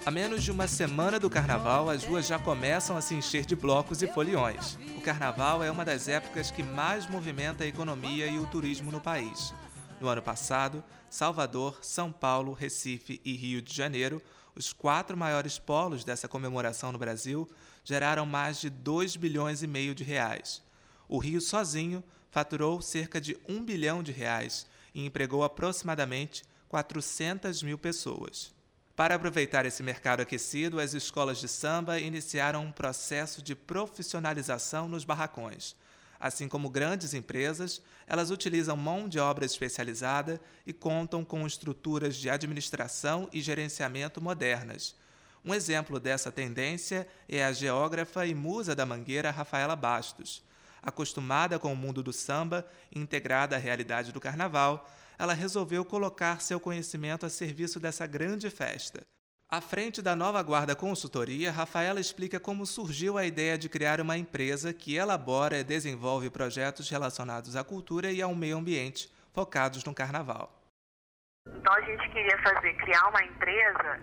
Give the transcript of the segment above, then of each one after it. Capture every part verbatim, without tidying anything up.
A menos de uma semana do carnaval, as ruas já começam a se encher de blocos e foliões. O carnaval é uma das épocas que mais movimenta a economia e o turismo no país. No ano passado, Salvador, São Paulo, Recife e Rio de Janeiro, os quatro maiores polos dessa comemoração no Brasil, geraram mais de dois bilhões e meio de reais. O Rio sozinho faturou cerca de um bilhão de reais e empregou aproximadamente quatrocentas mil pessoas. Para aproveitar esse mercado aquecido, as escolas de samba iniciaram um processo de profissionalização nos barracões. Assim como grandes empresas, elas utilizam mão de obra especializada e contam com estruturas de administração e gerenciamento modernas. Um exemplo dessa tendência é a geógrafa e musa da Mangueira, Rafaela Bastos. Acostumada com o mundo do samba e integrada à realidade do carnaval, ela resolveu colocar seu conhecimento a serviço dessa grande festa. À frente da Nova Guarda Consultoria, Rafaela explica como surgiu a ideia de criar uma empresa que elabora e desenvolve projetos relacionados à cultura e ao meio ambiente, focados no carnaval. Então a gente queria fazer, criar uma empresa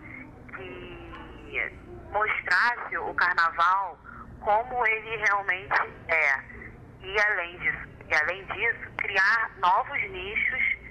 que mostrasse o carnaval como ele realmente é. E além disso, e além disso, criar novos nichos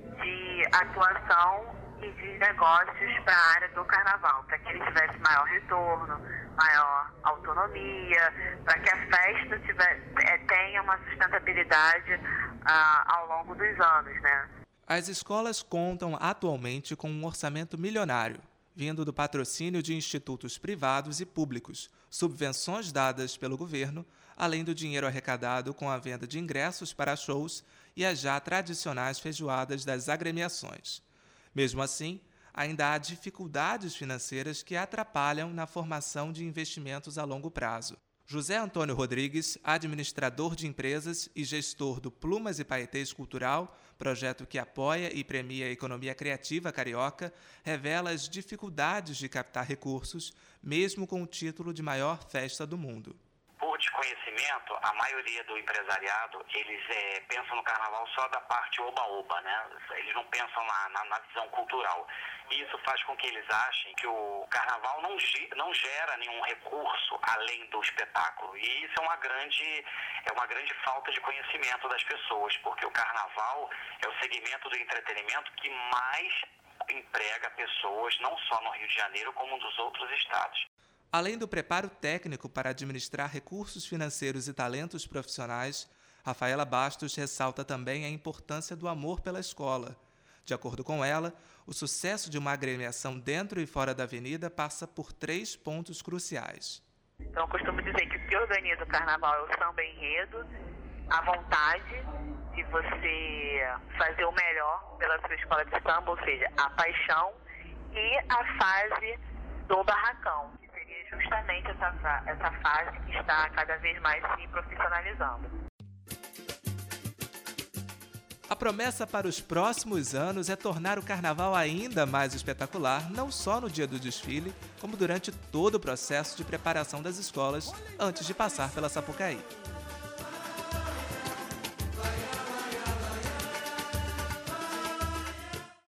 de atuação e de negócios para a área do carnaval, para que ele tivesse maior retorno, maior autonomia, para que a festa tiver, é, tenha uma sustentabilidade ah, ao longo dos anos, né? As escolas contam atualmente com um orçamento milionário, vindo do patrocínio de institutos privados e públicos, subvenções dadas pelo governo, além do dinheiro arrecadado com a venda de ingressos para shows e as já tradicionais feijoadas das agremiações. Mesmo assim, ainda há dificuldades financeiras que atrapalham na formação de investimentos a longo prazo. José Antônio Rodrigues, administrador de empresas e gestor do Plumas e Paetês Cultural, projeto que apoia e premia a economia criativa carioca, revela as dificuldades de captar recursos, mesmo com o título de maior festa do mundo. Por desconhecimento, a maioria do empresariado, eles é, pensam no carnaval só da parte oba-oba, né? Eles não pensam na, na, na visão cultural. E isso faz com que eles achem que o carnaval não, não gera nenhum recurso além do espetáculo. E isso é uma grande, é uma grande falta de conhecimento das pessoas, porque o carnaval é o segmento do entretenimento que mais emprega pessoas, não só no Rio de Janeiro, como nos outros estados. Além do preparo técnico para administrar recursos financeiros e talentos profissionais, Rafaela Bastos ressalta também a importância do amor pela escola. De acordo com ela, o sucesso de uma agremiação dentro e fora da avenida passa por três pontos cruciais. Então eu costumo dizer que o que organiza o carnaval é o samba enredo, a vontade de você fazer o melhor pela sua escola de samba, ou seja, a paixão, e a fase do barracão, que seria justamente essa, essa fase que está cada vez mais se profissionalizando. A promessa para os próximos anos é tornar o carnaval ainda mais espetacular, não só no dia do desfile, como durante todo o processo de preparação das escolas antes de passar pela Sapucaí.